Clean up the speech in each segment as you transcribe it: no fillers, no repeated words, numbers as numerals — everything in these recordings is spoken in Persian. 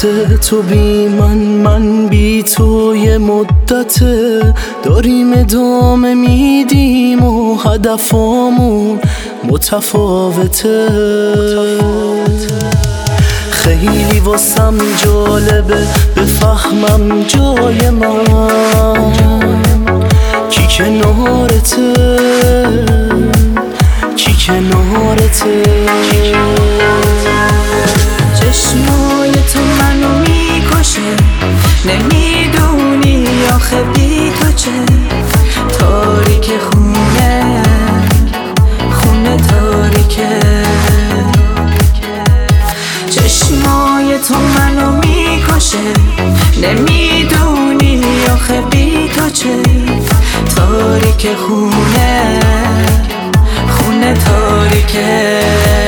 وقت تو بی من بی تو یه مدته داریم ادامه میدیم و هدفامون متفاوته. خیلی واسم جالبه بفهمم جای من کی کنارته، کی کنارته. چشمای تو منو میکشه، نمیدونی آخه بی تو چه تاریک خونه، خونه تاریکه. چشمای تو منو میکشه، نمیدونی آخه بی تو چه تاریک خونه، خونه تاریکه.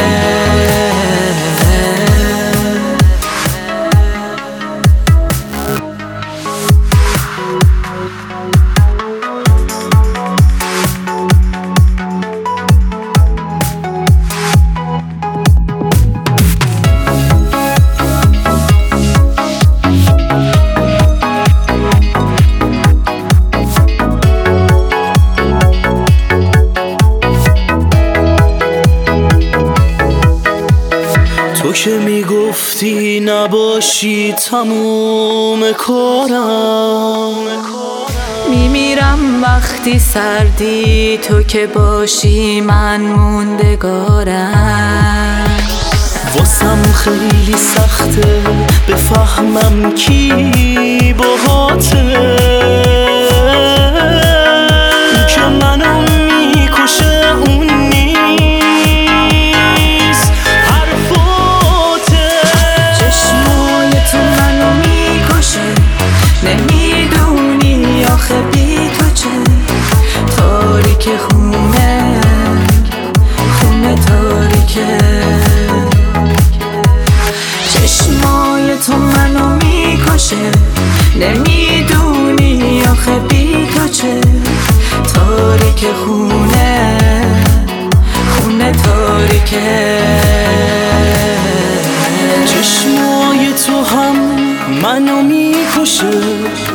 تو که میگفتی نباشی تموم کارم، میمیرم وقتی سردی تو که باشی من موندگارم. واسم خیلی سخته بفهمم کی باهاته، اون که منو میکشه اون نیست حرفاته. چشمای تو منو میکشه، نمیدونی آخه بی تو چه تاریک خونه، خونه تاریکه. چشمای تو منو میکشه، نمیدونی آخه بی تو چه تاریک خونه، خونه تاریکه. چشمای تو هم منو میکشه،